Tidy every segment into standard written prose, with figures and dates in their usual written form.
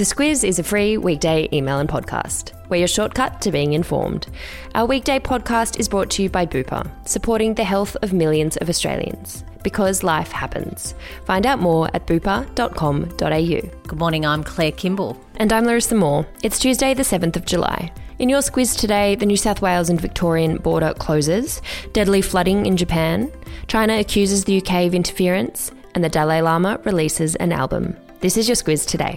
The Squiz is a free weekday email and podcast. We're your shortcut to being informed. Our weekday podcast is brought to you by Bupa, supporting the health of millions of Australians. Because life happens. Find out more at bupa.com.au. Good morning, I'm Claire Kimball. And I'm Larissa Moore. It's Tuesday the 7th of July. In your Squiz today, the New South Wales and Victorian border closes, deadly flooding in Japan, China accuses the UK of interference, and the Dalai Lama releases an album. This is your Squiz today.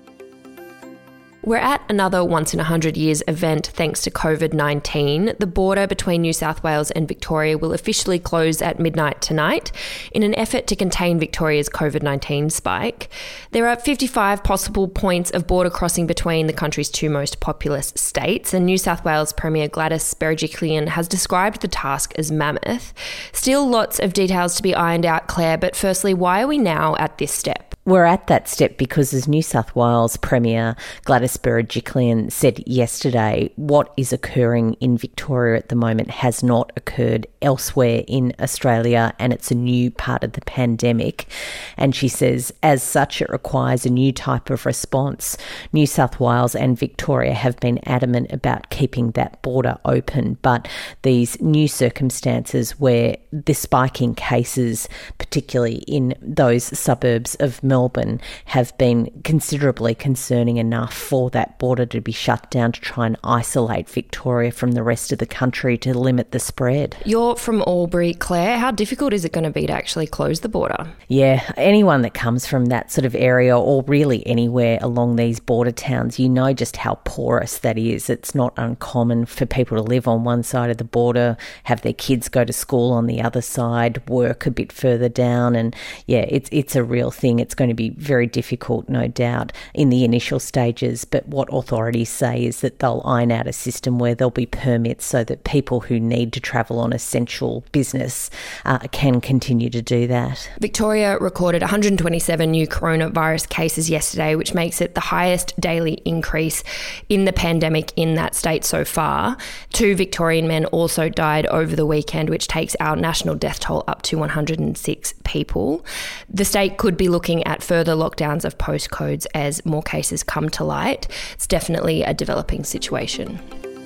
We're at another once-in-a-100-years event thanks to COVID-19. The border between New South Wales and Victoria will officially close at midnight tonight in an effort to contain Victoria's COVID-19 spike. There are 55 possible points of border crossing between the country's two most populous states, and New South Wales Premier Gladys Berejiklian has described the task as mammoth. Still lots of details to be ironed out, Claire, but firstly, why are we now at this step? We're at that step because, as New South Wales Premier Gladys Berejiklian said yesterday, what is occurring in Victoria at the moment has not occurred elsewhere in Australia, and it's a new part of the pandemic. And she says, as such, it requires a new type of response. New South Wales and Victoria have been adamant about keeping that border open, but these new circumstances where the spike in cases, particularly in those suburbs of Melbourne, have been considerably concerning enough for that border to be shut down to try and isolate Victoria from the rest of the country to limit the spread. You're from Albury, Claire. How difficult is it going to be to actually close the border? Yeah, anyone that comes from that sort of area, or really anywhere along these border towns, you know just how porous that is. It's not uncommon for people to live on one side of the border, have their kids go to school on the other side, work a bit further down, and yeah, it's a real thing. It's going to be very difficult, no doubt, in the initial stages, but what authorities say is that they'll iron out a system where there'll be permits so that people who need to travel on essential business can continue to do that. Victoria recorded 127 new coronavirus cases yesterday, which makes it the highest daily increase in the pandemic in that state so far. 2 Victorian men also died over the weekend, which takes our national death toll up to 106 people. The state could be looking at further lockdowns of postcodes as more cases come to light. It's definitely a developing situation.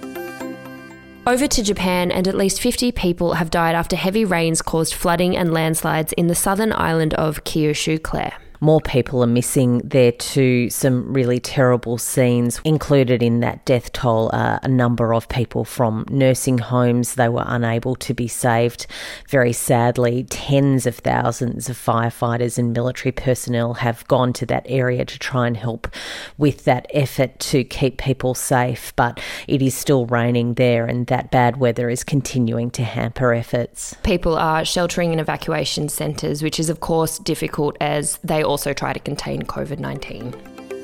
Over to Japan, and at least 50 people have died after heavy rains caused flooding and landslides in the southern island of Kyushu, Claire. More people are missing there too. Some really terrible scenes included in that death toll. A number of people from nursing homes, they were unable to be saved. Very sadly, tens of thousands of firefighters and military personnel have gone to that area to try and help with that effort to keep people safe. But it is still raining there, and that bad weather is continuing to hamper efforts. People are sheltering in evacuation centres, which is of course difficult as they also try to contain COVID-19.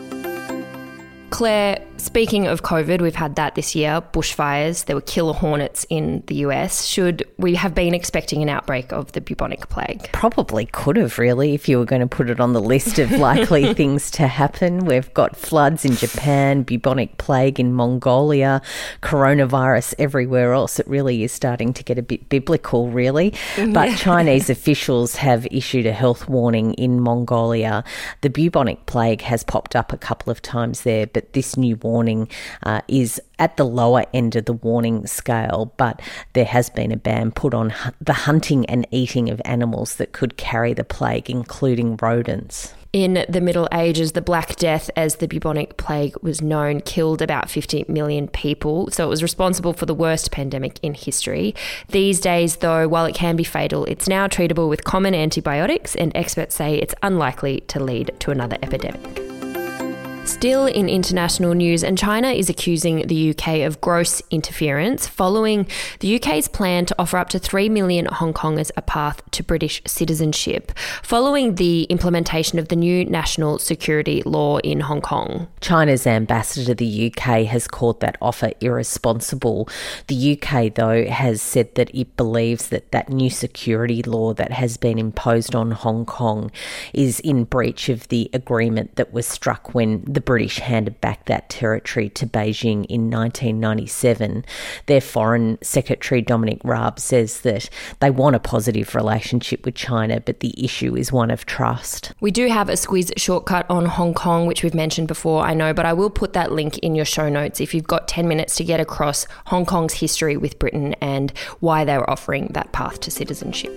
Claire, speaking of COVID, we've had that this year, bushfires. There were killer hornets in the US. Should we have been expecting an outbreak of the bubonic plague? Probably could have, really, if you were going to put it on the list of likely things to happen. We've got floods in Japan, bubonic plague in Mongolia, coronavirus everywhere else. It really is starting to get a bit biblical, really. But Chinese officials have issued a health warning in Mongolia. The bubonic plague has popped up a couple of times there, but this new warning is at the lower end of the warning scale, but there has been a ban put on the hunting and eating of animals that could carry the plague, including rodents. In the Middle Ages, the Black Death, as the bubonic plague was known, killed about 50 million people, so it was responsible for the worst pandemic in history. These days, though, while it can be fatal, it's now treatable with common antibiotics, and experts say it's unlikely to lead to another epidemic. Still in international news, and China is accusing the UK of gross interference following the UK's plan to offer up to 3 million Hong Kongers a path to British citizenship, following the implementation of the new national security law in Hong Kong. China's ambassador to the UK has called that offer irresponsible. The UK, though, has said that it believes that that new security law that has been imposed on Hong Kong is in breach of the agreement that was struck when the British handed back that territory to Beijing in 1997. Their Foreign Secretary Dominic Raab says that they want a positive relationship with China, but the issue is one of trust. We do have a Squiz shortcut on Hong Kong, which we've mentioned before, I know, but I will put that link in your show notes if you've got 10 minutes to get across Hong Kong's history with Britain and why they were offering that path to citizenship.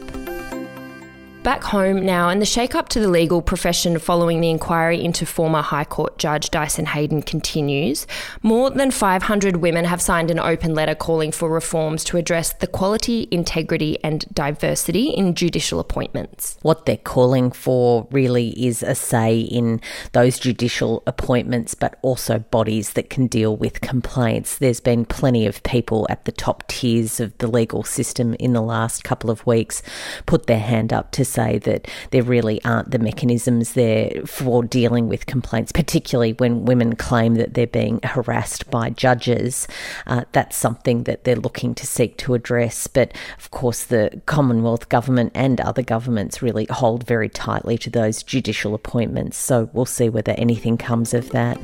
Back home now, and the shake-up to the legal profession following the inquiry into former High Court Judge Dyson Heydon continues. More than 500 women have signed an open letter calling for reforms to address the quality, integrity and diversity in judicial appointments. What they're calling for really is a say in those judicial appointments, but also bodies that can deal with complaints. There's been plenty of people at the top tiers of the legal system in the last couple of weeks put their hand up to say that there really aren't the mechanisms there for dealing with complaints, particularly when women claim that they're being harassed by judges. That's something that they're looking to seek to address. But of course, the Commonwealth government and other governments really hold very tightly to those judicial appointments. So we'll see whether anything comes of that.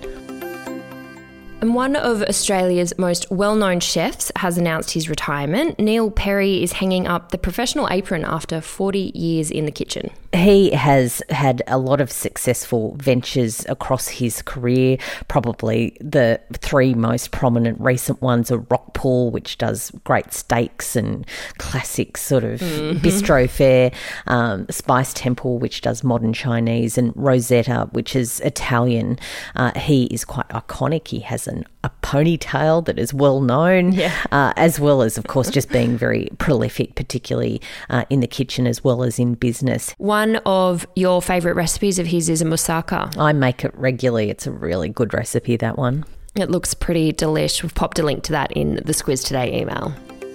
And one of Australia's most well-known chefs has announced his retirement. Neil Perry is hanging up the professional apron after 40 years in the kitchen. He has had a lot of successful ventures across his career. Probably the three most prominent recent ones are Rockpool, which does great steaks and classic sort of bistro fare, Spice Temple, which does modern Chinese, and Rosetta, which is Italian. He is quite iconic. He has a ponytail that is well known, as well as, of course, just being very prolific, particularly in the kitchen as well as in business. One of your favourite recipes of his is a moussaka. I make it regularly. It's a really good recipe, that one. It looks pretty delish. We've popped a link to that in the Squiz Today email.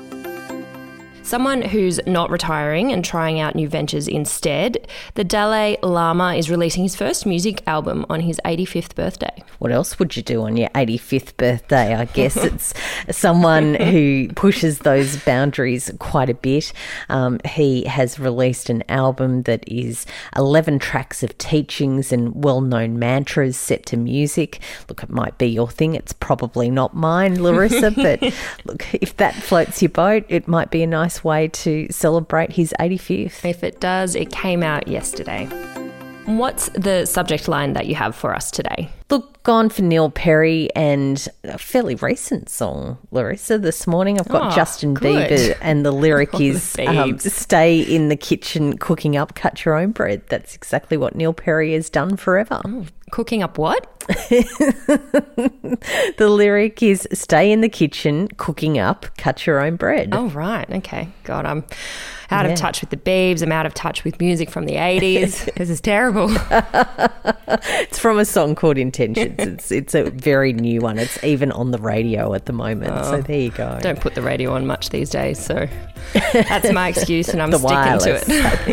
Someone who's not retiring and trying out new ventures instead, the Dalai Lama is releasing his first music album on his 85th birthday. What else would you do on your 85th birthday? I guess it's someone who pushes those boundaries quite a bit. He has released an album that is 11 tracks of teachings and well-known mantras set to music. Look, it might be your thing. It's probably not mine, Larissa, but look, if that floats your boat, it might be a nice way to celebrate his 85th. If it does, it came out yesterday. What's the subject line that you have for us today? Look, gone for Neil Perry and a fairly recent song, Larissa. This morning I've got Justin Bieber and the lyric is stay in the kitchen cooking up, cut your own bread. That's exactly what Neil Perry has done forever. Oh, cooking up what? The lyric is stay in the kitchen cooking up, cut your own bread. Oh, right. Okay. God, I'm out of touch with the Biebs. I'm out of touch with music from the 80s. This is terrible. It's from a song called Intentions. It's a very new one. It's even on the radio at the moment. So there you go. Don't put the radio on much these days, so that's my excuse and I'm sticking wireless, to it. I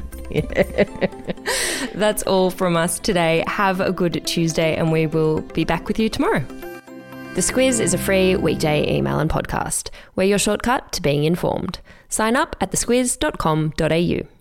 think. That's all from us today. Have a good Tuesday and we will be back with you tomorrow. The Squiz is a free weekday email and podcast. We're your shortcut to being informed. Sign up at thesquiz.com.au.